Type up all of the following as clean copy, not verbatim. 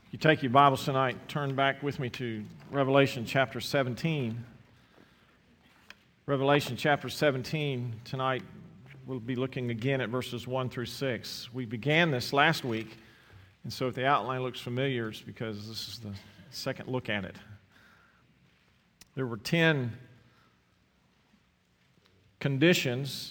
You take your Bibles tonight, turn back with me to Revelation chapter 17. Revelation chapter 17, tonight we'll be looking again at verses 1 through 6. We began this last week, and so if the outline looks familiar, it's because this is the second look at it. There were 10 conditions,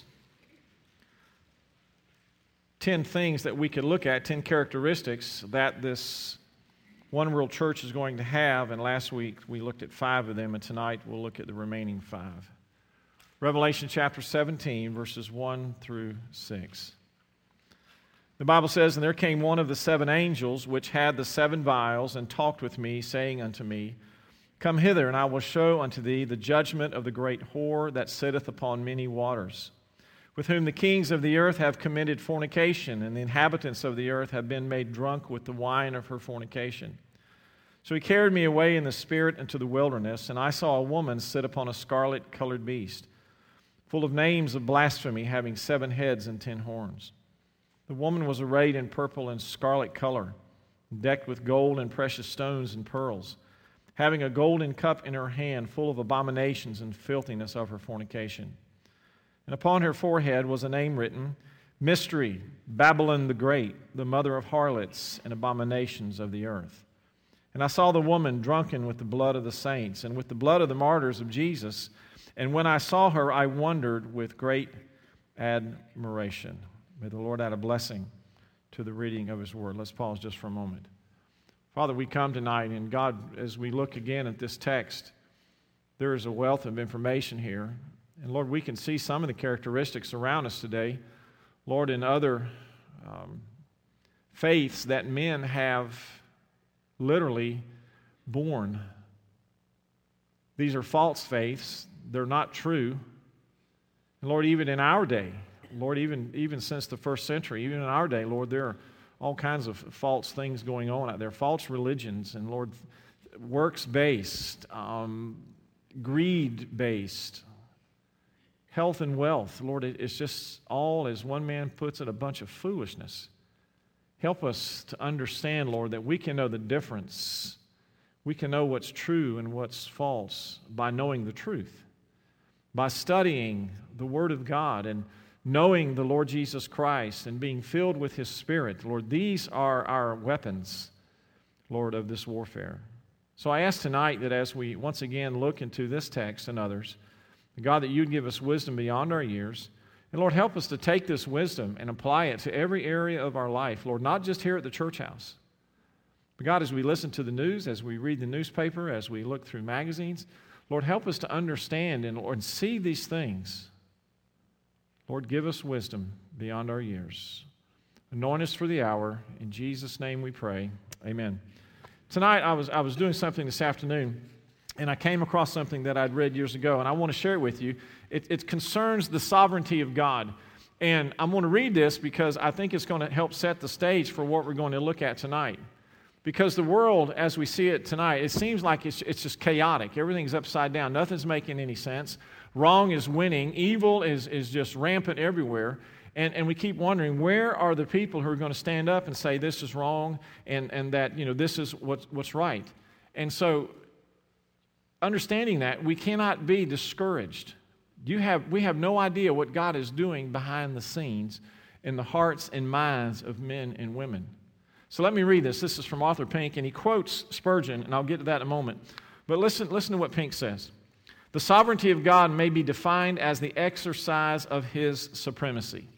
10 things that we could look at, 10 characteristics that this One World Church is going to have, and last week we looked at 5 of them, and tonight we'll look at the remaining 5. Revelation chapter 17, verses 1 through 6. The Bible says, "And there came one of the 7 angels which had the 7 vials, and talked with me, saying unto me, Come hither, and I will show unto thee the judgment of the great whore that sitteth upon many waters, with whom the kings of the earth have committed fornication, and the inhabitants of the earth have been made drunk with the wine of her fornication. So he carried me away in the spirit into the wilderness, and I saw a woman sit upon a scarlet-colored beast, full of names of blasphemy, having 7 heads and 10 horns. The woman was arrayed in purple and scarlet color, decked with gold and precious stones and pearls, having a golden cup in her hand, full of abominations and filthiness of her fornication. And upon her forehead was a name written, Mystery, Babylon the Great, the mother of harlots and abominations of the earth. And I saw the woman drunken with the blood of the saints and with the blood of the martyrs of Jesus. And when I saw her, I wondered with great admiration." May the Lord add a blessing to the reading of His Word. Let's pause just for a moment. Father, we come tonight, and God, as we look again at this text, there is a wealth of information here. And Lord, we can see some of the characteristics around us today, Lord, in other faiths that men have literally born. These are false faiths. They're not true. And Lord, even in our day, Lord, even since the first century, even in our day, Lord, there are all kinds of false things going on out there, false religions, and Lord, works-based, greed-based, health and wealth. Lord, it's just all, as one man puts it, a bunch of foolishness. Help us to understand, Lord, that we can know the difference. We can know what's true and what's false by knowing the truth, by studying the Word of God and knowing the Lord Jesus Christ and being filled with His Spirit. Lord, these are our weapons, Lord, of this warfare. So I ask tonight that as we once again look into this text and others, God, that You'd give us wisdom beyond our years. And Lord, help us to take this wisdom and apply it to every area of our life, Lord, not just here at the church house. But God, as we listen to the news, as we read the newspaper, as we look through magazines, Lord, help us to understand and Lord, see these things. Lord, give us wisdom beyond our years. Anoint us for the hour. In Jesus' name we pray. Amen. Tonight I was doing something this afternoon, and I came across something that I'd read years ago, and I want to share it with you. It concerns the sovereignty of God. And I'm going to read this because I think it's going to help set the stage for what we're going to look at tonight. Because the world, as we see it tonight, it seems like it's just chaotic. Everything's upside down. Nothing's making any sense. Wrong is winning. Evil is just rampant everywhere. And we keep wondering, where are the people who are going to stand up and say this is wrong and that this is what's right? And so, understanding that, we cannot be discouraged. We have no idea what God is doing behind the scenes in the hearts and minds of men and women. So let me read this. This is from Arthur Pink, and he quotes Spurgeon, and I'll get to that in a moment. But listen to what Pink says. "The sovereignty of God may be defined as the exercise of His supremacy,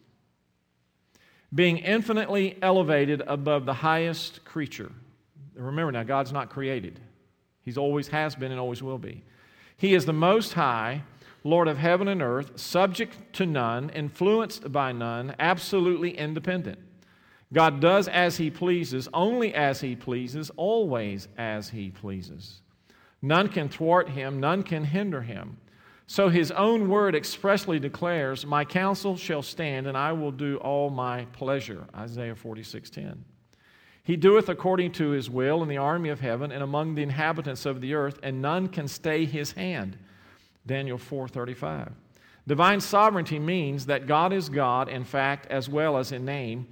being infinitely elevated above the highest creature." Remember now, God's not created. He always has been and always will be. "He is the Most High, Lord of heaven and earth, subject to none, influenced by none, absolutely independent. God does as He pleases, only as He pleases, always as He pleases. None can thwart Him, none can hinder Him. So His own word expressly declares, My counsel shall stand, and I will do all my pleasure. Isaiah 46:10. He doeth according to His will in the army of heaven and among the inhabitants of the earth, and none can stay His hand. Daniel 4:35. Divine sovereignty means that God is God in fact as well as in name,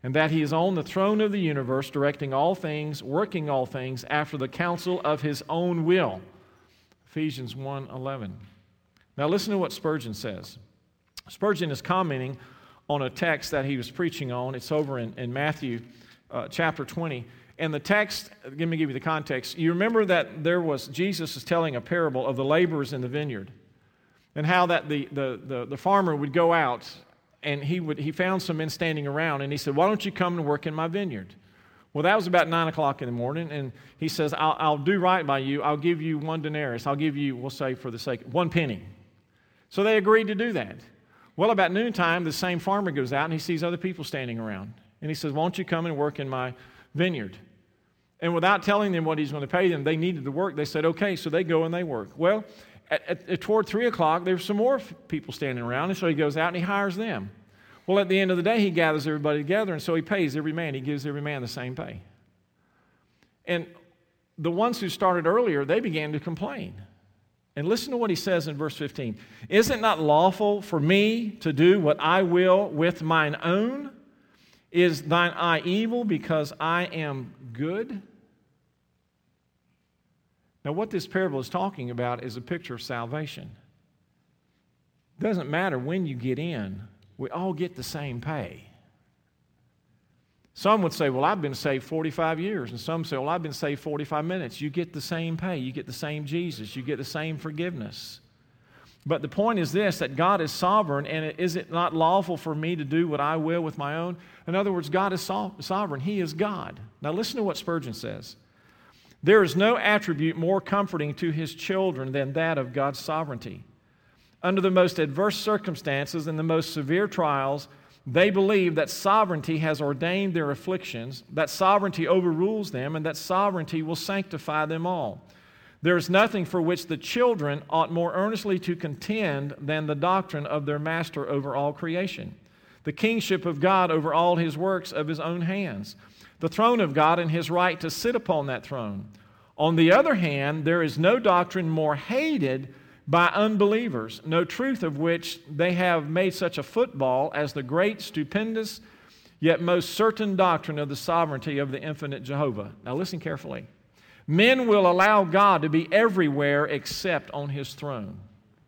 and that he is on the throne of the universe, directing all things, working all things after the counsel of his own will. Ephesians 1:11. Now listen to what Spurgeon says. Spurgeon is commenting on a text that he was preaching on. It's over in Matthew chapter 20. And the text, let me give you the context. You remember that Jesus is telling a parable of the laborers in the vineyard, and how that the farmer would go out, and he found some men standing around, and he said, "Why don't you come and work in my vineyard?" Well, that was about 9 o'clock in the morning, and he says, I'll do right by you. I'll give you 1 denarius. I'll give you, we'll say for the sake, 1 penny. So they agreed to do that. Well, about noontime, the same farmer goes out, and he sees other people standing around. And he says, "Why don't you come and work in my vineyard?" And without telling them what he's going to pay them, they needed the work. They said, "Okay," so they go and they work. Well, toward 3 o'clock, there's some more people standing around, and so he goes out and he hires them. Well, at the end of the day, he gathers everybody together, and so he pays every man. He gives every man the same pay. And the ones who started earlier, they began to complain. And listen to what he says in verse 15. "Is it not lawful for me to do what I will with mine own? Is thine eye evil because I am good?" Now, what this parable is talking about is a picture of salvation. It doesn't matter when you get in. We all get the same pay. Some would say, "Well, I've been saved 45 years." And some say, "Well, I've been saved 45 minutes. You get the same pay. You get the same Jesus. You get the same forgiveness. But the point is this, that God is sovereign, and is it not lawful for me to do what I will with my own? In other words, God is sovereign. He is God. Now listen to what Spurgeon says. "There is no attribute more comforting to his children than that of God's sovereignty. Under the most adverse circumstances and the most severe trials, they believe that sovereignty has ordained their afflictions, that sovereignty overrules them, and that sovereignty will sanctify them all. There is nothing for which the children ought more earnestly to contend than the doctrine of their master over all creation, the kingship of God over all his works of his own hands, the throne of God and his right to sit upon that throne. On the other hand, there is no doctrine more hated by unbelievers, no truth of which they have made such a football as the great, stupendous, yet most certain doctrine of the sovereignty of the infinite Jehovah." Now listen carefully. "Men will allow God to be everywhere except on his throne.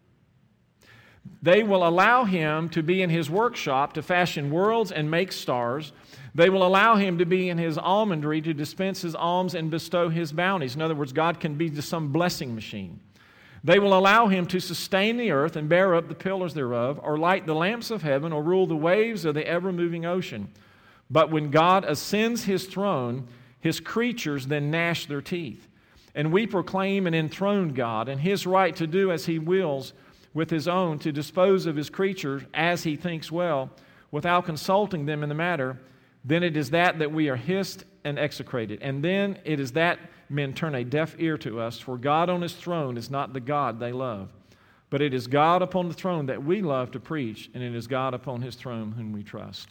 They will allow him to be in his workshop to fashion worlds and make stars. They will allow him to be in his almondry to dispense his alms and bestow his bounties." In other words, God can be just some blessing machine. "They will allow him to sustain the earth and bear up the pillars thereof, or light the lamps of heaven, or rule the waves of the ever-moving ocean. But when God ascends his throne, his creatures then gnash their teeth. And we proclaim an enthroned God, and his right to do as he wills with his own, to dispose of his creatures as he thinks well, without consulting them in the matter. Then it is that we are hissed and execrated. And then it is that men turn a deaf ear to us, for God on his throne is not the God they love. But it is God upon the throne that we love to preach, and it is God upon his throne whom we trust."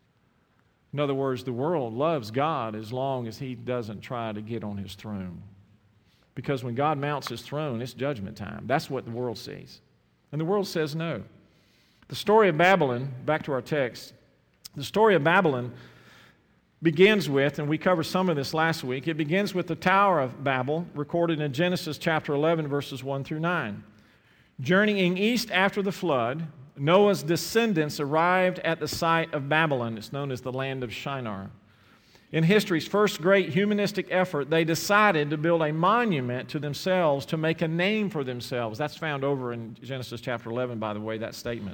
In other words, the world loves God as long as he doesn't try to get on his throne. Because when God mounts his throne, it's judgment time. That's what the world sees. And the world says no. The story of Babylon, back to our text, the story of Babylon begins with, and we covered some of this last week, it begins with the Tower of Babel, recorded in Genesis chapter 11, verses 1 through 9. Journeying east after the flood, Noah's descendants arrived at the site of Babylon. It's known as the land of Shinar. In history's first great humanistic effort, they decided to build a monument to themselves to make a name for themselves. That's found over in Genesis chapter 11, by the way, that statement.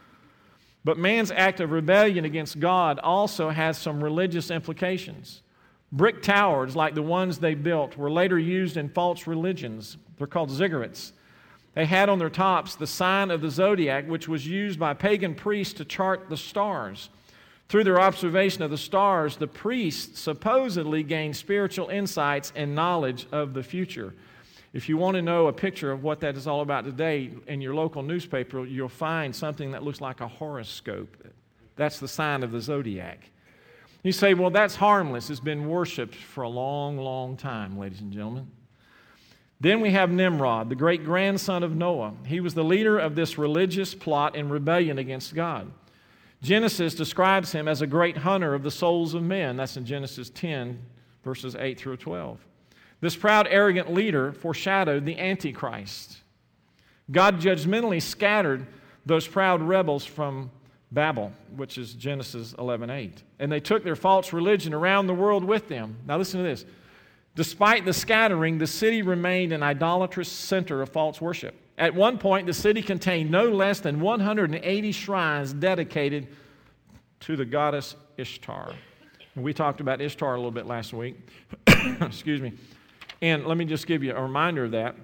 But man's act of rebellion against God also has some religious implications. Brick towers like the ones they built were later used in false religions. They're called ziggurats. They had on their tops the sign of the zodiac, which was used by pagan priests to chart the stars. Through their observation of the stars, the priests supposedly gained spiritual insights and knowledge of the future. If you want to know a picture of what that is all about today, in your local newspaper, you'll find something that looks like a horoscope. That's the sign of the zodiac. You say, well, that's harmless. It's been worshipped for a long, long time, ladies and gentlemen. Then we have Nimrod, the great-grandson of Noah. He was the leader of this religious plot in rebellion against God. Genesis describes him as a great hunter of the souls of men. That's in Genesis 10, verses 8 through 12. This proud, arrogant leader foreshadowed the Antichrist. God judgmentally scattered those proud rebels from Babel, which is Genesis 11:8. And they took their false religion around the world with them. Now listen to this. Despite the scattering, the city remained an idolatrous center of false worship. At one point, the city contained no less than 180 shrines dedicated to the goddess Ishtar. And we talked about Ishtar a little bit last week. Excuse me. And let me just give you a reminder of that.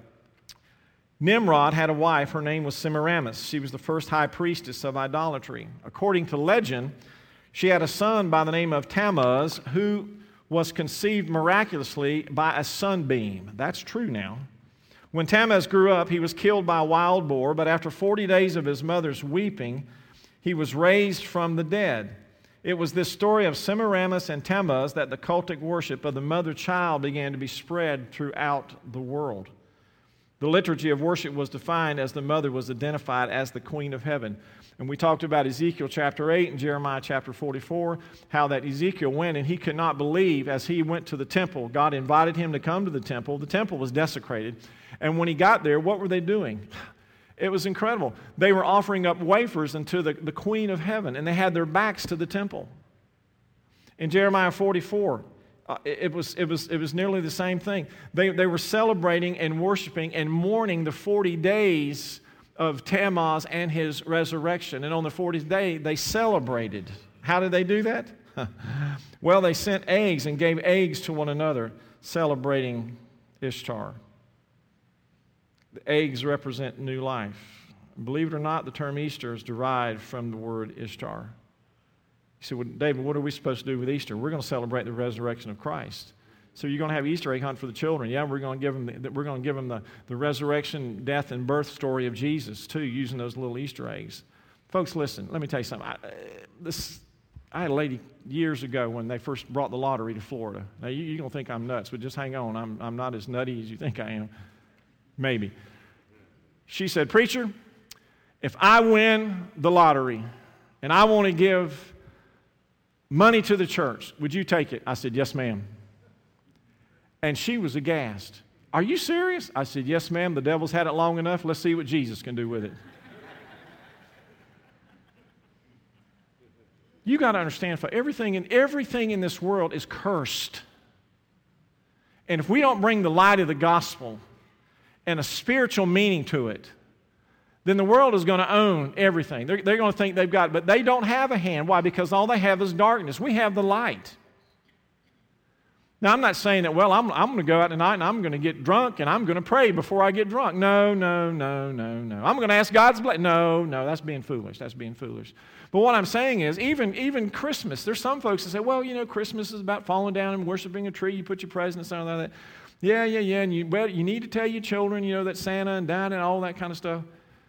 Nimrod had a wife. Her name was Semiramis. She was the first high priestess of idolatry. According to legend, she had a son by the name of Tammuz who was conceived miraculously by a sunbeam. That's true now. When Tammuz grew up, he was killed by a wild boar, but after 40 days of his mother's weeping, he was raised from the dead. It was this story of Semiramis and Tammuz that the cultic worship of the mother-child began to be spread throughout the world. The liturgy of worship was defined as the mother was identified as the queen of heaven. And we talked about Ezekiel chapter 8 and Jeremiah chapter 44, how that Ezekiel went and he could not believe as he went to the temple. God invited him to come to the temple. The temple was desecrated. And when he got there, what were they doing? It was incredible. They were offering up wafers unto the queen of heaven, and they had their backs to the temple. In Jeremiah 44, it was nearly the same thing. They were celebrating and worshiping and mourning the 40 days of Tammuz and his resurrection. And on the 40th day, they celebrated. How did they do that? Well, they sent eggs and gave eggs to one another, celebrating Ishtar. The eggs represent new life. Believe it or not, the term Easter is derived from the word Ishtar. You say, well, David, what are we supposed to do with Easter? We're going to celebrate the resurrection of Christ. So you're going to have Easter egg hunt for the children. Yeah, we're going to give them the resurrection, death, and birth story of Jesus, too, using those little Easter eggs. Folks, listen, let me tell you something. I had a lady years ago when they first brought the lottery to Florida. Now, you're going to think I'm nuts, but just hang on. I'm not as nutty as you think I am. Maybe. She said, preacher, if I win the lottery and I want to give money to the church, would you take it? I said, yes, ma'am. And she was aghast. Are you serious? I said, yes, ma'am. The devil's had it long enough. Let's see what Jesus can do with it. You got to understand, for everything in this world is cursed. And if we don't bring the light of the gospel and a spiritual meaning to it, then the world is going to own everything. They're going to think they've got it, but they don't have a hand. Why? Because all they have is darkness. We have the light. Now, I'm not saying that, well, I'm going to go out tonight and I'm going to get drunk and I'm going to pray before I get drunk. No. I'm going to ask God's blessing. No, that's being foolish. That's being foolish. But what I'm saying is, even Christmas, there's some folks that say, well, Christmas is about falling down and worshiping a tree. You put your presents on that. Yeah. And you need to tell your children, that Santa and Dinah and all that kind of stuff.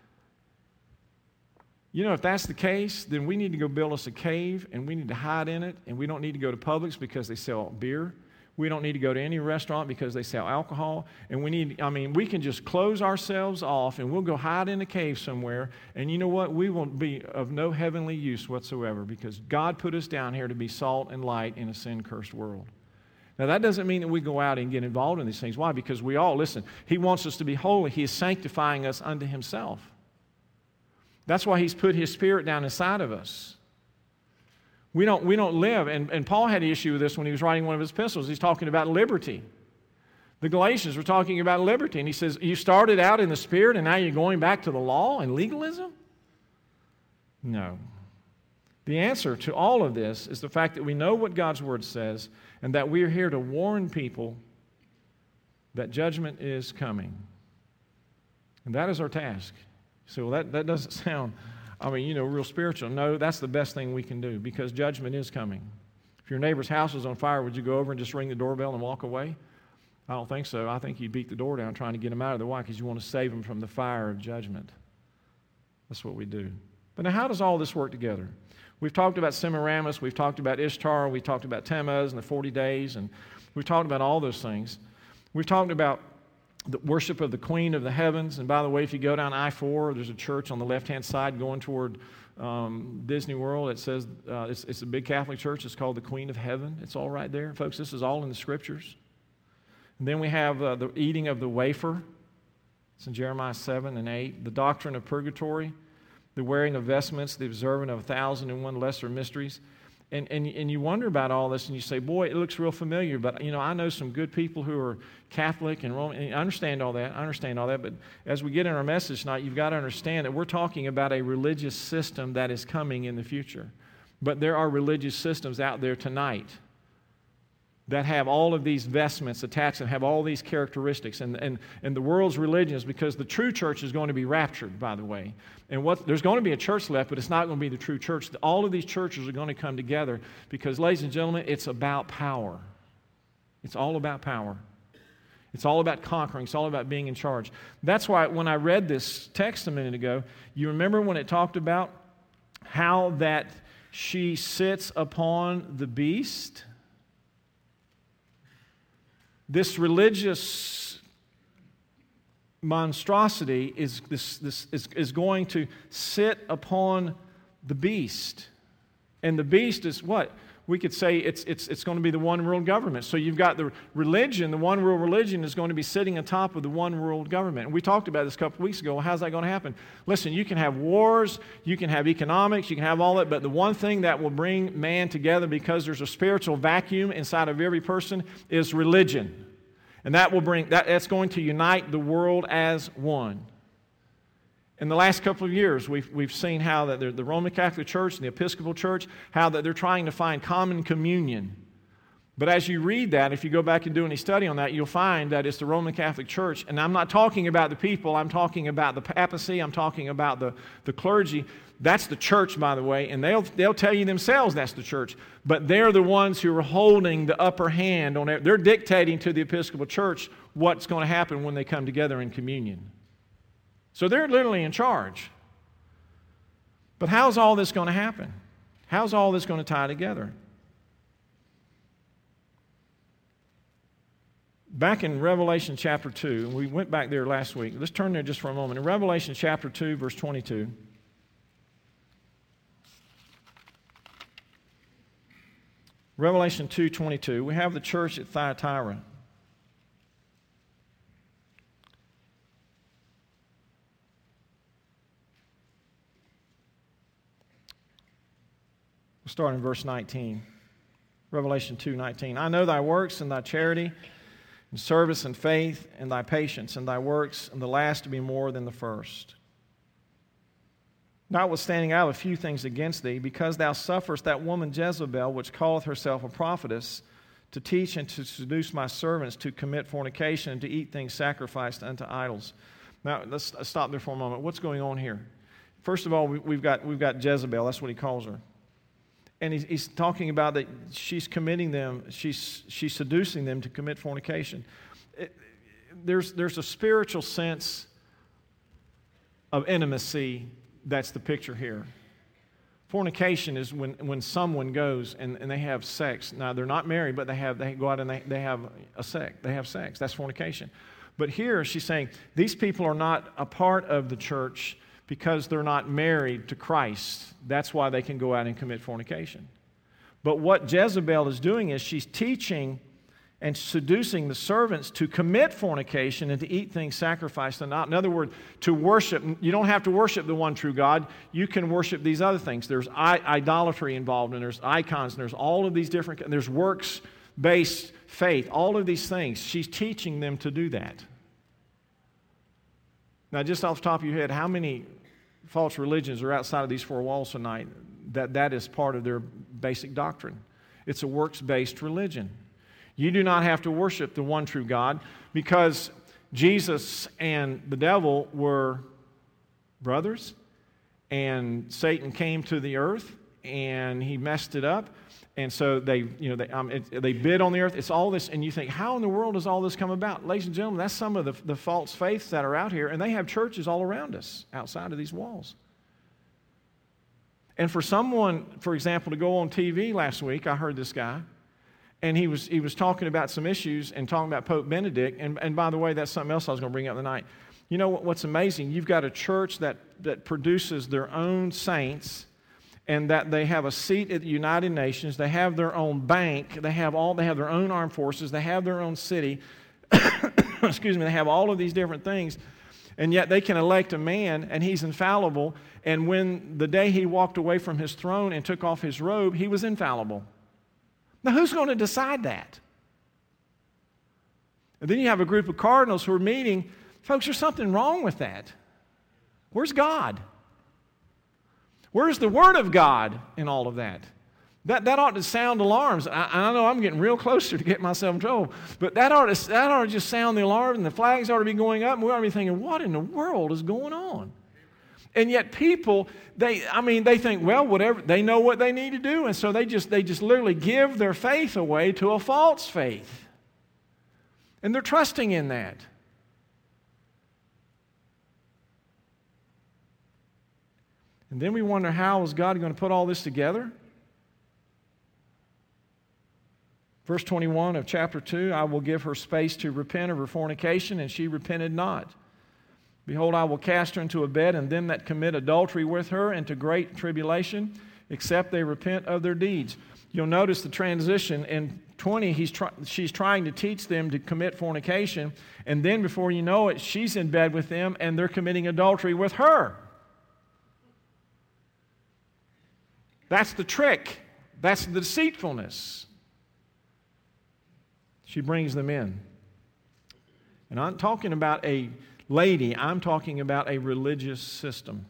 If that's the case, then we need to go build us a cave and we need to hide in it, and we don't need to go to Publix because they sell beer. We don't need to go to any restaurant because they sell alcohol. And we can just close ourselves off and we'll go hide in a cave somewhere. And you know what? We will be of no heavenly use whatsoever because God put us down here to be salt and light in a sin-cursed world. Now, that doesn't mean that we go out and get involved in these things. Why? Because listen, He wants us to be holy. He is sanctifying us unto Himself. That's why He's put His Spirit down inside of us. We don't live, and Paul had an issue with this when he was writing one of his epistles. He's talking about liberty. The Galatians were talking about liberty, and he says, you started out in the Spirit, and now you're going back to the law and legalism? No. The answer to all of this is the fact that we know what God's Word says, and that we are here to warn people that judgment is coming. And that is our task. So that doesn't sound, real spiritual. No, that's the best thing we can do because judgment is coming. If your neighbor's house was on fire, would you go over and just ring the doorbell and walk away? I don't think so. I think you'd beat the door down trying to get them out of there. Why? Because you want to save them from the fire of judgment. That's what we do. But now how does all this work together? We've talked about Semiramis. We've talked about Ishtar. We've talked about Tammuz and the 40 days. And we've talked about all those things. We've talked about the worship of the Queen of the Heavens. And by the way, if you go down I-4, there's a church on the left-hand side going toward Disney World. It says it's a big Catholic church. It's called the Queen of Heaven. It's all right there. Folks, this is all in the Scriptures. And then we have the eating of the wafer. It's in Jeremiah 7 and 8. The doctrine of purgatory, the wearing of vestments, the observing of 1,001 lesser mysteries. And you wonder about all this, and you say, boy, it looks real familiar, but, I know some good people who are Catholic and Roman, and I understand all that, but as we get in our message tonight, you've got to understand that we're talking about a religious system that is coming in the future. But there are religious systems out there tonight that have all of these vestments attached and have all these characteristics. And the world's religion is because the true church is going to be raptured, by the way. And there's going to be a church left, but it's not going to be the true church. All of these churches are going to come together because, ladies and gentlemen, it's about power. It's all about power. It's all about conquering. It's all about being in charge. That's why when I read this text a minute ago, you remember when it talked about how that she sits upon the beast? This religious monstrosity is going to sit upon the beast. And the beast is what? We could say it's going to be the one world government. So you've got the religion, the one world religion is going to be sitting on top of the one world government. And we talked about this a couple of weeks ago. Well, how's that going to happen? Listen, you can have wars, you can have economics, you can have all that, but the one thing that will bring man together, because there's a spiritual vacuum inside of every person, is religion. And that's going to unite the world as one. In the last couple of years, we've seen how that the Roman Catholic Church and the Episcopal Church, how that they're trying to find common communion. But as you read that, if you go back and do any study on that, you'll find that it's the Roman Catholic Church. And I'm not talking about the people. I'm talking about the papacy. I'm talking about the clergy. That's the church, by the way. And they'll tell you themselves that's the church. But they're the ones who are holding the upper hand on it. They're dictating to the Episcopal Church what's going to happen when they come together in communion. So they're literally in charge. But how's all this going to happen? How's all this going to tie together? Back in Revelation chapter 2, and we went back there last week. Let's turn there just for a moment. In Revelation chapter 2, verse 22. Revelation 2:22. We have the church at Thyatira. We'll start in verse 19. Revelation 2:19. I know thy works and thy charity, and service and faith, and thy patience, and thy works, and the last to be more than the first. Notwithstanding, I have a few things against thee, because thou sufferest that woman Jezebel, which calleth herself a prophetess, to teach and to seduce my servants to commit fornication and to eat things sacrificed unto idols. Now, let's stop there for a moment. What's going on here? First of all, we've got Jezebel. That's what he calls her. And he's talking about that she's committing them, she's seducing them to commit fornication. There's a spiritual sense of intimacy that's the picture here. Fornication is when someone goes and they have sex. Now, they're not married, but they go out and they have sex. That's fornication. But here she's saying these people are not a part of the church because they're not married to Christ. That's why they can go out and commit fornication. But what Jezebel is doing is she's teaching and seducing the servants to commit fornication and to eat things sacrificed to not. In other words, to worship. You don't have to worship the one true God. You can worship these other things. There's idolatry involved, and there's icons, and there's all of these different, and there's works-based faith, all of these things. She's teaching them to do that. Now, just off the top of your head, how many false religions are outside of these four walls tonight that is part of their basic doctrine? It's a works-based religion. You do not have to worship the one true God because Jesus and the devil were brothers, and Satan came to the earth and he messed it up. And so they bid on the earth. It's all this, and you think, how in the world does all this come about? Ladies and gentlemen, that's some of the false faiths that are out here, and they have churches all around us outside of these walls. And for someone, for example, to go on TV last week, I heard this guy, And he was talking about some issues and talking about Pope Benedict. And by the way, that's something else I was going to bring up tonight. You know what's amazing? You've got a church that produces their own saints, and that they have a seat at the United Nations. They have their own bank. They have their own armed forces. They have their own city. Excuse me. They have all of these different things. And yet they can elect a man, and he's infallible. And when the day he walked away from his throne and took off his robe, he was infallible. Now, who's going to decide that? And then you have a group of cardinals who are meeting. Folks, there's something wrong with that. Where's God? Where's the Word of God in all of that? That ought to sound alarms. I know I'm getting real closer to get myself in trouble, but that ought to just sound the alarm, and the flags ought to be going up, and we ought to be thinking, what in the world is going on? And yet people, they think, well, whatever, they know what they need to do, and so they just literally give their faith away to a false faith. And they're trusting in that. And then we wonder, how is God going to put all this together? Verse 21 of chapter 2, I will give her space to repent of her fornication, and she repented not. Behold, I will cast her into a bed, and them that commit adultery with her into great tribulation, except they repent of their deeds. You'll notice the transition. In 20, she's trying to teach them to commit fornication, and then before you know it, she's in bed with them, and they're committing adultery with her. That's the trick. That's the deceitfulness. She brings them in. And I'm talking about a lady, I'm talking about a religious system.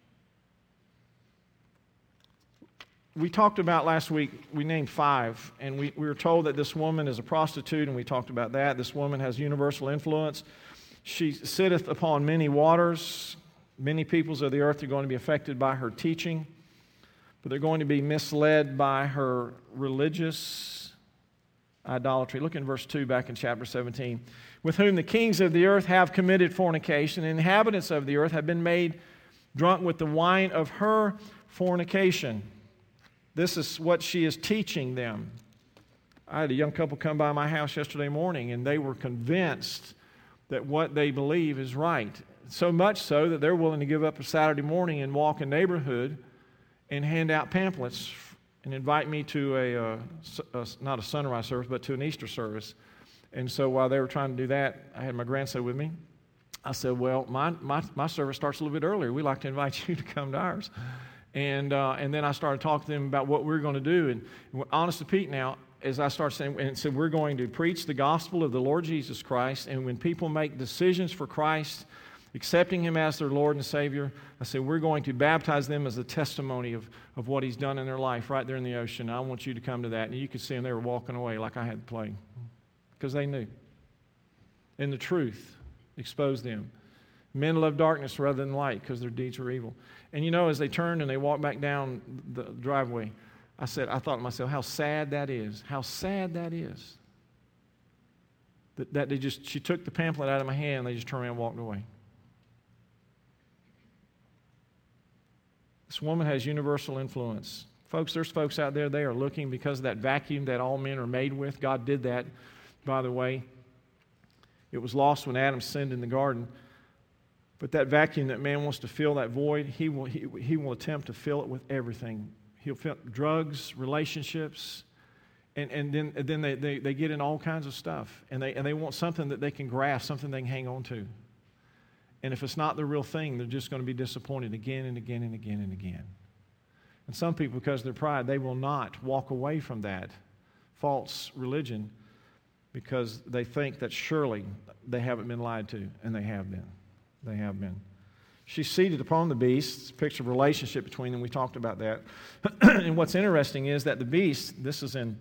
We talked about last week, we named 5, and we were told that this woman is a prostitute, and we talked about that. This woman has universal influence. She sitteth upon many waters. Many peoples of the earth are going to be affected by her teaching, but they're going to be misled by her religious idolatry. Look in verse 2 back in chapter 17. With whom the kings of the earth have committed fornication, and the inhabitants of the earth have been made drunk with the wine of her fornication. This is what she is teaching them. I had a young couple come by my house yesterday morning, and they were convinced that what they believe is right. So much so that they're willing to give up a Saturday morning and walk a neighborhood and hand out pamphlets and invite me to not a sunrise service, but to an Easter service. And so while they were trying to do that, I had my grandson with me. I said, well, my service starts a little bit earlier. We'd like to invite you to come to ours. And then I started talking to them about what we're going to do. And honest to Pete now, as I started saying, and said, we're going to preach the gospel of the Lord Jesus Christ. And when people make decisions for Christ, accepting Him as their Lord and Savior, I said, we're going to baptize them as a testimony of what He's done in their life right there in the ocean. I want you to come to that. And you could see them, they were walking away like I had the plague because they knew. And the truth exposed them. Men love darkness rather than light because their deeds were evil. And you know, as they turned and they walked back down the driveway, I thought to myself, how sad that is. How sad that is. That she took the pamphlet out of my hand and they just turned around and walked away. This woman has universal influence. Folks, there's folks out there, they are looking because of that vacuum that all men are made with. God did that, by the way. It was lost when Adam sinned in the garden. But that vacuum that man wants to fill, that void, he will attempt to fill it with everything. He'll fill drugs, relationships, and then they get in all kinds of stuff. And they want something that they can grasp, something they can hang on to. And if it's not the real thing, they're just going to be disappointed again and again and again and again. And some people, because of their pride, they will not walk away from that false religion because they think that surely they haven't been lied to, and they have been. They have been. She's seated upon the beast. It's a picture of relationship between them. We talked about that. And what's interesting is that the beast, this is in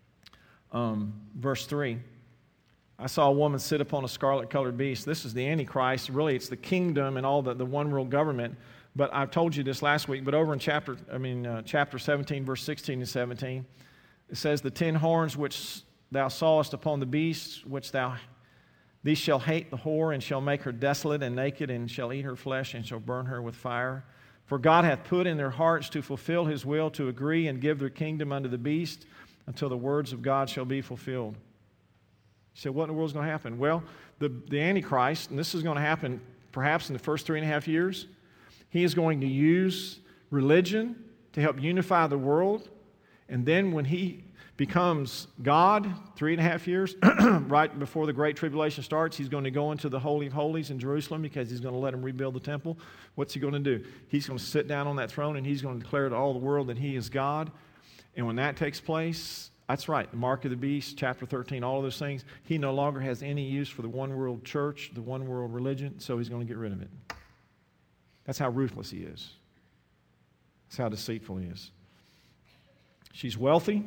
verse 3, I saw a woman sit upon a scarlet-colored beast. This is the Antichrist. Really, it's the kingdom and all the one world government. But I've told you this last week, but over in chapter 17, verse 16 and 17, it says, the 10 horns which thou sawest upon the beast, these shall hate the whore, and shall make her desolate and naked, and shall eat her flesh, and shall burn her with fire. For God hath put in their hearts to fulfill His will, to agree and give their kingdom unto the beast, until the words of God shall be fulfilled. You say, what in the world is going to happen? Well, the Antichrist, and this is going to happen perhaps in the first 3.5 years, he is going to use religion to help unify the world. And then when he becomes God, 3.5 years, right before the Great Tribulation starts, he's going to go into the Holy of Holies in Jerusalem because he's going to let him rebuild the temple. What's he going to do? He's going to sit down on that throne and he's going to declare to all the world that he is God. And when that takes place, that's right, the mark of the beast, chapter 13, all of those things, he no longer has any use for the one world church, the one world religion, so he's going to get rid of it. That's how ruthless he is. That's how deceitful he is. She's wealthy.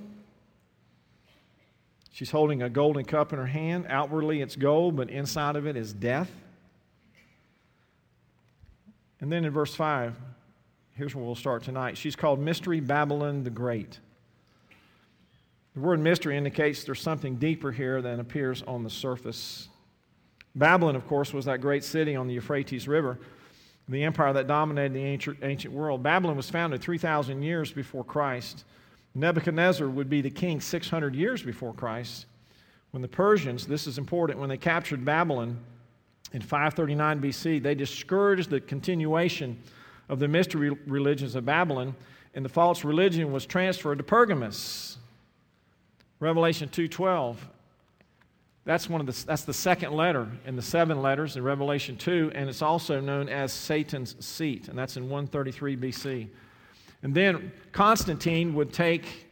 She's holding a golden cup in her hand. Outwardly it's gold, but inside of it is death. And then in verse 5, here's where we'll start tonight. She's called Mystery Babylon the Great. The word mystery indicates there's something deeper here than appears on the surface. Babylon, of course, was that great city on the Euphrates River, the empire that dominated the ancient world. Babylon was founded 3,000 years before Christ. Nebuchadnezzar would be the king 600 years before Christ. When the Persians, this is important, when they captured Babylon in 539 BC, they discouraged the continuation of the mystery religions of Babylon, and the false religion was transferred to Pergamos. Revelation 2:12, that's the second letter in the 7 letters in Revelation 2, and it's also known as Satan's seat, and that's in 133 BC. And then Constantine would take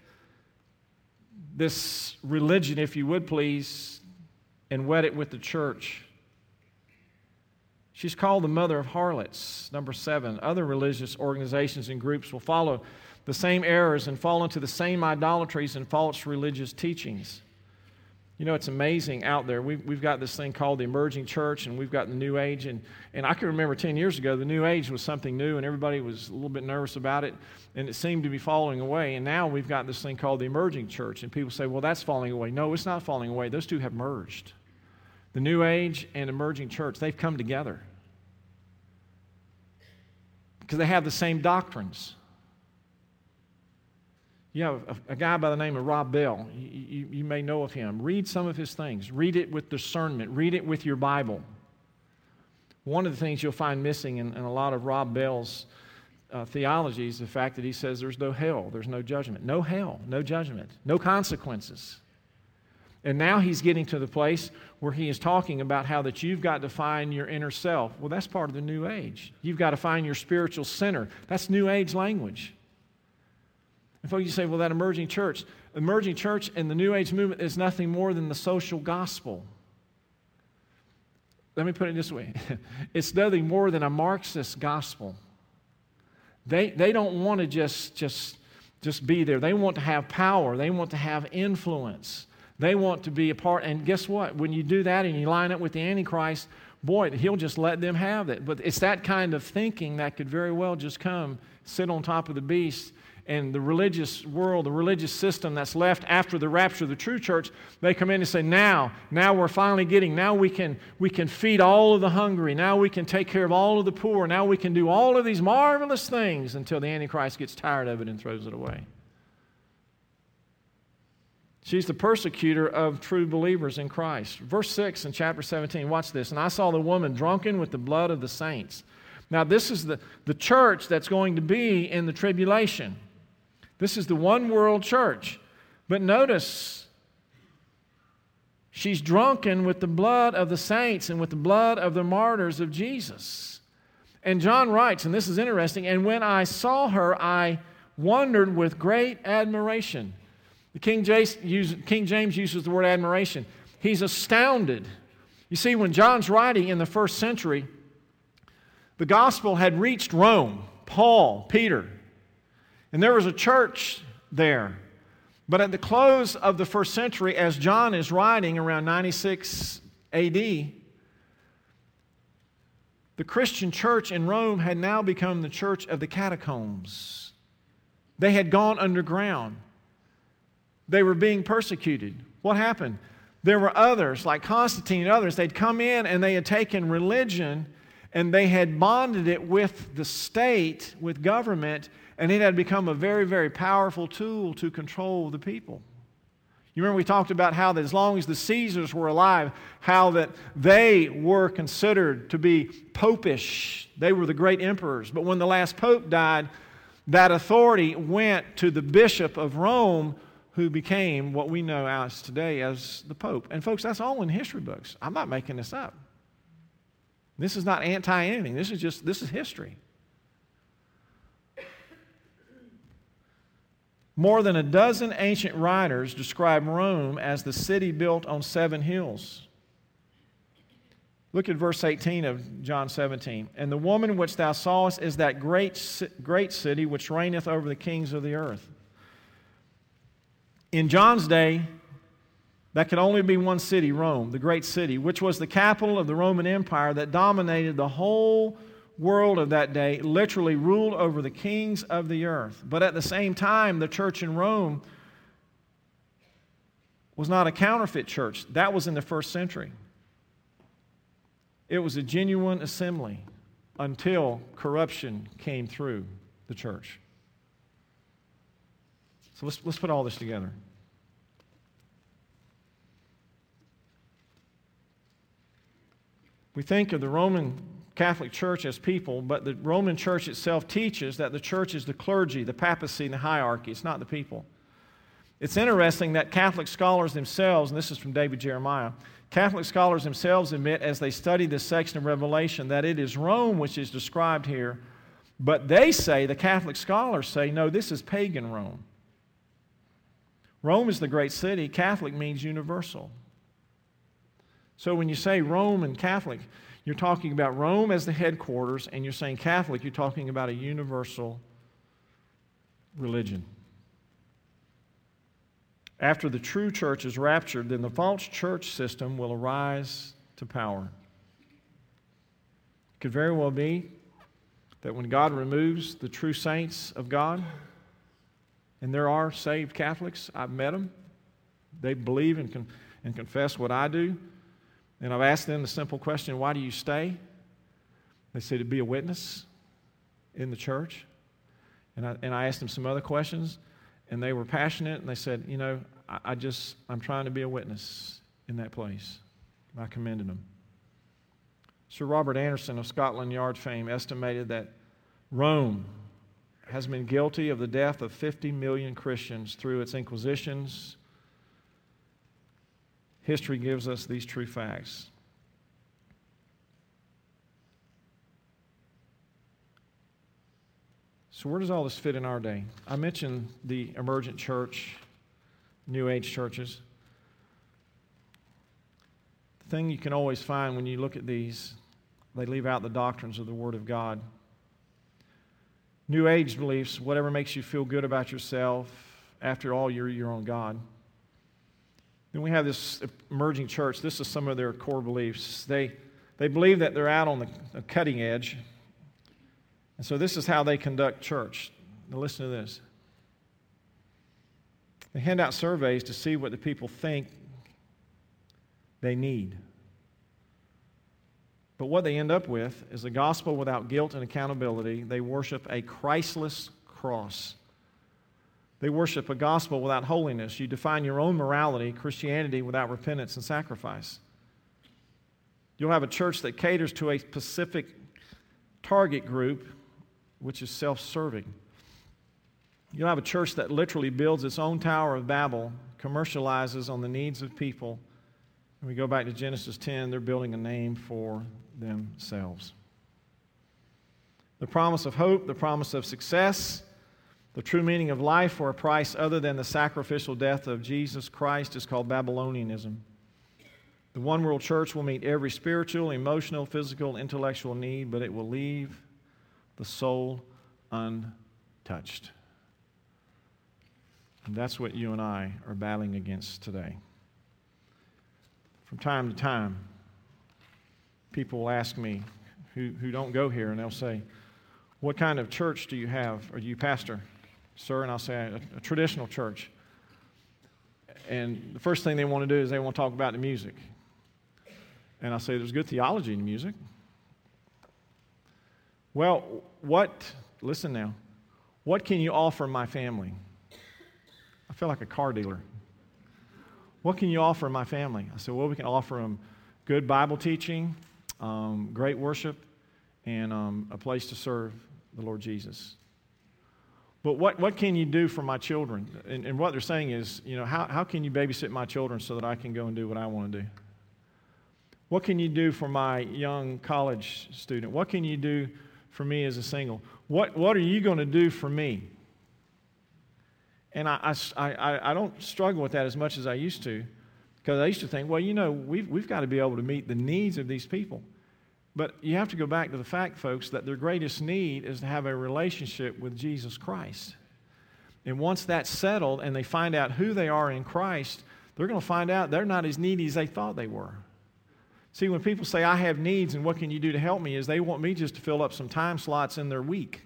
this religion, if you would please, and wed it with the church. She's called the mother of harlots, number 7. Other religious organizations and groups will follow the same errors and fall into the same idolatries and false religious teachings. You know, it's amazing out there. We've got this thing called the emerging church, and we've got the New Age. And I can remember 10 years ago, the New Age was something new, and everybody was a little bit nervous about it, and it seemed to be falling away. And now we've got this thing called the emerging church, and people say, well, that's falling away. No, it's not falling away. Those two have merged. The New Age and emerging church, they've come together because they have the same doctrines. You have a guy by the name of Rob Bell. You may know of him. Read some of his things. Read it with discernment. Read it with your Bible. One of the things you'll find missing in a lot of Rob Bell's theology is the fact that he says there's no hell, there's no judgment. No hell, no judgment, no consequences. And now he's getting to the place where he is talking about how that you've got to find your inner self. Well, that's part of the New Age. You've got to find your spiritual center. That's New Age language. And folks, you say, well, that emerging church and the New Age movement is nothing more than the social gospel. Let me put it this way. It's nothing more than a Marxist gospel. They don't want to just be there. They want to have power. They want to have influence. They want to be a part. And guess what? When you do that and you line up with the Antichrist, boy, he'll just let them have it. But it's that kind of thinking that could very well just come, sit on top of the beast. And the religious world, the religious system that's left after the rapture of the true church, they come in and say, now we're finally now we can feed all of the hungry. Now we can take care of all of the poor. Now we can do all of these marvelous things until the Antichrist gets tired of it and throws it away. She's the persecutor of true believers in Christ. Verse 6 in chapter 17, watch this. And I saw the woman drunken with the blood of the saints. Now this is the church that's going to be in the tribulation. This is the one world church. But notice, she's drunken with the blood of the saints and with the blood of the martyrs of Jesus. And John writes, and this is interesting, and when I saw her, I wondered with great admiration. The King James uses the word admiration. He's astounded. You see, when John's writing in the first century, the gospel had reached Rome, Paul, Peter. And there was a church there. But at the close of the first century, as John is writing around 96 AD, the Christian church in Rome had now become the church of the catacombs. They had gone underground. They were being persecuted. What happened? There were others, like Constantine and others, they'd come in and they had taken religion and they had bonded it with the state, with government, and it had become a very, very powerful tool to control the people. You remember we talked about how that as long as the Caesars were alive, how that they were considered to be popish. They were the great emperors. But when the last pope died, that authority went to the bishop of Rome, who became what we know as today as the pope. And folks, that's all in history books. I'm not making this up. This is not anti-anything. This is history. More than a dozen ancient writers describe Rome as the city built on 7 hills. Look at verse 18 of John 17. And the woman which thou sawest is that great city which reigneth over the kings of the earth. In John's day, that could only be one city, Rome, the great city, which was the capital of the Roman Empire that dominated the whole world of that day, literally ruled over the kings of the earth. But at the same time, the church in Rome was not a counterfeit church. That was in the first century. It was a genuine assembly until corruption came through the church. So let's put all this together. We think of the Roman Catholic Church as people, but the Roman Church itself teaches that the church is the clergy, the papacy, and the hierarchy. It's not the people. It's interesting that Catholic scholars themselves, and this is from David Jeremiah, Catholic scholars themselves admit as they study this section of Revelation that it is Rome which is described here, but they say, the Catholic scholars say, no, this is pagan Rome. Rome is the great city. Catholic means universal. So when you say Rome and Catholic, you're talking about Rome as the headquarters, and you're saying Catholic, you're talking about a universal religion. After the true church is raptured, then the false church system will arise to power. It could very well be that when God removes the true saints of God, and there are saved Catholics, I've met them, they believe and confess what I do, and I've asked them the simple question, why do you stay? They say to be a witness in the church. And I asked them some other questions, and they were passionate, and they said, you know, I'm trying to be a witness in that place. I commended them. Sir Robert Anderson of Scotland Yard fame estimated that Rome has been guilty of the death of 50 million Christians through its inquisitions. History gives us these true facts. So where does all this fit in our day? I mentioned the emergent church, New Age churches. The thing you can always find when you look at these, they leave out the doctrines of the Word of God. New Age beliefs, whatever makes you feel good about yourself, after all, you're your own God. Then we have this emerging church. This is some of their core beliefs. They believe that they're out on the cutting edge. And so this is how they conduct church. Now listen to this. They hand out surveys to see what the people think they need. But what they end up with is a gospel without guilt and accountability. They worship a Christless cross. They worship a gospel without holiness. You define your own morality, Christianity, without repentance and sacrifice. You'll have a church that caters to a specific target group, which is self-serving. You'll have a church that literally builds its own Tower of Babel, commercializes on the needs of people. When we go back to Genesis 10, they're building a name for themselves. The promise of hope, the promise of success, the true meaning of life for a price other than the sacrificial death of Jesus Christ is called Babylonianism. The one world church will meet every spiritual, emotional, physical, intellectual need, but it will leave the soul untouched. And that's what you and I are battling against today. From time to time, people will ask me who don't go here, and they'll say, what kind of church do you have, or do you pastor? Sir, and I'll say a traditional church. And the first thing they want to do is they want to talk about the music. And I'll say there's good theology in music. Well, listen now, what can you offer my family? I feel like a car dealer. what can you offer my family? I said, well, we can offer them good Bible teaching, great worship, and a place to serve the Lord Jesus. But what can you do for my children? And what they're saying is, how can you babysit my children so that I can go and do what I want to do? What can you do for my young college student? What can you do for me as a single? What are you going to do for me? And I don't struggle with that as much as I used to, because I used to think, well, we've got to be able to meet the needs of these people. But you have to go back to the fact, folks, that their greatest need is to have a relationship with Jesus Christ. And once that's settled and they find out who they are in Christ, they're going to find out they're not as needy as they thought they were. See, when people say, I have needs and what can you do to help me, is they want me just to fill up some time slots in their week.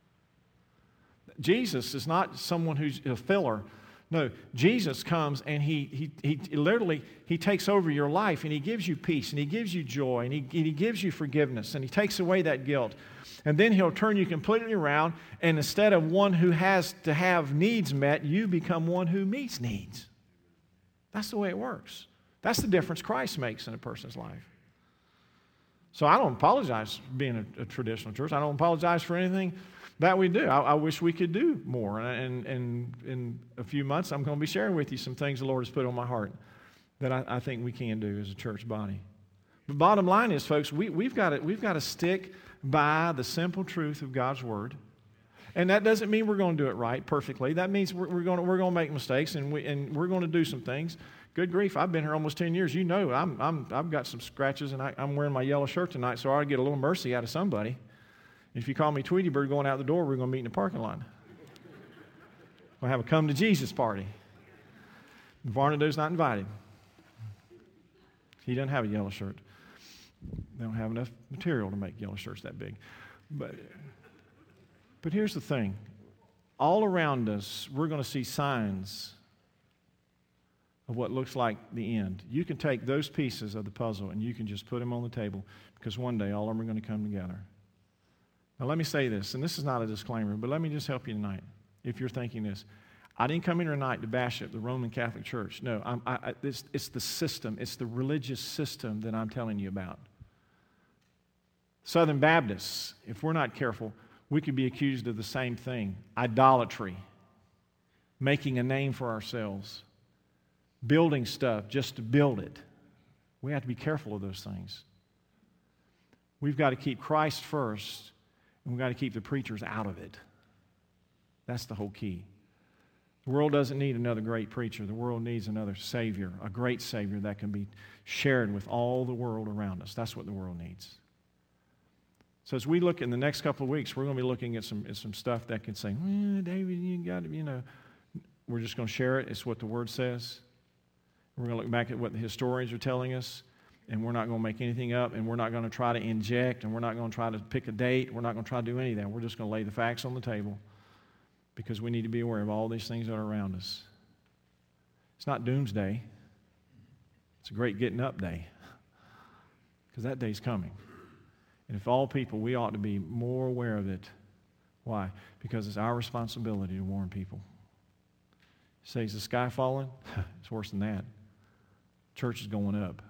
Jesus is not someone who's a filler. No, Jesus comes and he literally takes over your life, and he gives you peace, and he gives you joy, and he gives you forgiveness, and he takes away that guilt. And then he'll turn you completely around, and instead of one who has to have needs met, you become one who meets needs. That's the way it works. That's the difference Christ makes in a person's life. So I don't apologize for being a traditional church. I don't apologize for anything that we do. I wish we could do more. And in a few months, I'm going to be sharing with you some things the Lord has put on my heart that I think we can do as a church body. But bottom line is, folks, we've got to stick by the simple truth of God's Word. And that doesn't mean we're going to do it right perfectly. That means we're going to make mistakes, and we're going to do some things. Good grief, I've been here almost 10 years. I've got some scratches, and I'm wearing my yellow shirt tonight, so I ought to get a little mercy out of somebody. If you call me Tweety Bird going out the door, we're going to meet in the parking lot. We'll have a come to Jesus party. Varnado's not invited. He doesn't have a yellow shirt. They don't have enough material to make yellow shirts that big. But here's the thing. All around us, we're going to see signs of what looks like the end. You can take those pieces of the puzzle and you can just put them on the table, because one day all of them are going to come together. Now let me say this, and this is not a disclaimer, but let me just help you tonight if you're thinking this. I didn't come here tonight to bash up the Roman Catholic Church. No, it's the system. It's the religious system that I'm telling you about. Southern Baptists, if we're not careful, we could be accused of the same thing. Idolatry, making a name for ourselves, building stuff just to build it. We have to be careful of those things. We've got to keep Christ first, and we've got to keep the preachers out of it. That's the whole key. The world doesn't need another great preacher. The world needs another Savior, a great Savior that can be shared with all the world around us. That's what the world needs. So as we look in the next couple of weeks, we're going to be looking at some stuff that can say, David, you got to, we're just going to share it. It's what the Word says. We're going to look back at what the historians are telling us, and we're not going to make anything up, and we're not going to try to inject, and we're not going to try to pick a date. We're not going to try to do any of that. We're just going to lay the facts on the table, because we need to be aware of all these things that are around us. It's not doomsday. It's a great getting up day, because that day's coming. And if all people, we ought to be more aware of it. Why? Because it's our responsibility to warn people. Say, is the sky falling? It's worse than that. Church is going up.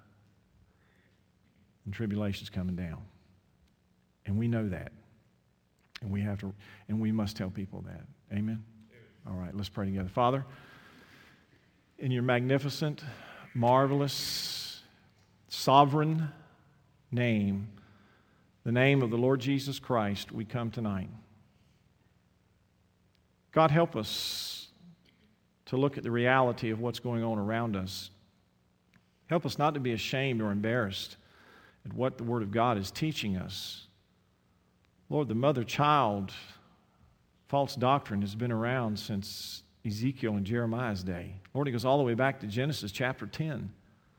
And tribulation's coming down. And we know that. And we must tell people that. Amen? All right, let's pray together. Father, in your magnificent, marvelous, sovereign name, the name of the Lord Jesus Christ, we come tonight. God, help us to look at the reality of what's going on around us. Help us not to be ashamed or embarrassed at what the Word of God is teaching us. Lord, the mother-child false doctrine has been around since Ezekiel and Jeremiah's day. Lord, it goes all the way back to Genesis chapter 10.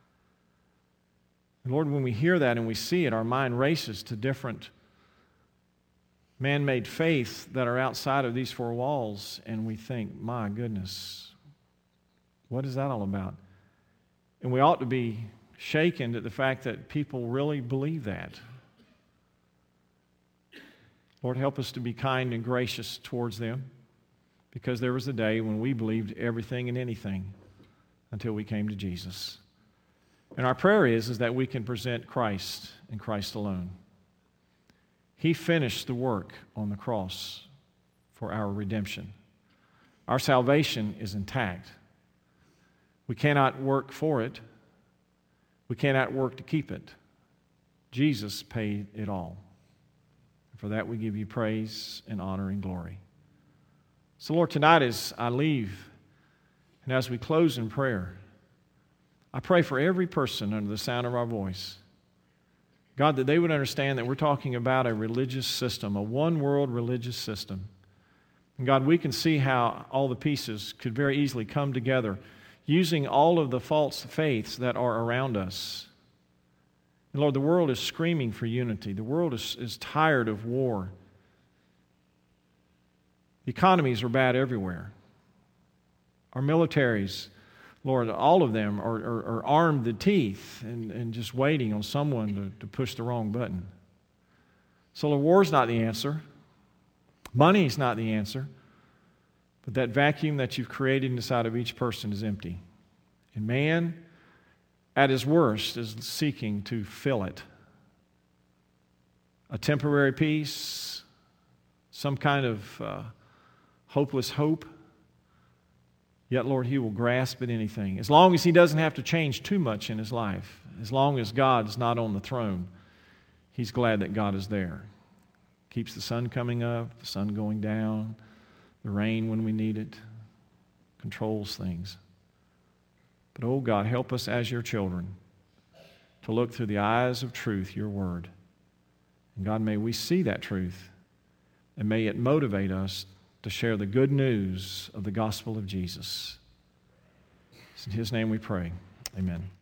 And Lord, when we hear that and we see it, our mind races to different man-made faiths that are outside of these four walls, and we think, my goodness, what is that all about? And we ought to be shaken at the fact that people really believe that. Lord, help us to be kind and gracious towards them, because there was a day when we believed everything and anything until we came to Jesus. And our prayer is that we can present Christ and Christ alone. He finished the work on the cross for our redemption. Our salvation is intact. We cannot work for it. We cannot work to keep it. Jesus paid it all. For that we give you praise and honor and glory. So Lord, tonight as I leave and as we close in prayer, I pray for every person under the sound of our voice, God, that they would understand that we're talking about a religious system, a one-world religious system. And God, we can see how all the pieces could very easily come together using all of the false faiths that are around us. And Lord, the world is screaming for unity. The world is tired of war. The economies are bad everywhere. Our militaries, Lord, all of them are armed to the teeth and just waiting on someone to push the wrong button. So the war's not the answer. Money's not the answer. But that vacuum that you've created inside of each person is empty. And man, at his worst, is seeking to fill it. A temporary peace, some kind of hopeless hope. Yet, Lord, he will grasp at anything. As long as he doesn't have to change too much in his life, as long as God's not on the throne, he's glad that God is there. Keeps the sun coming up, the sun going down, the rain when we need it, controls things. But, oh God, help us as your children to look through the eyes of truth, your word. And God, may we see that truth, and may it motivate us to share the good news of the gospel of Jesus. It's in his name we pray. Amen.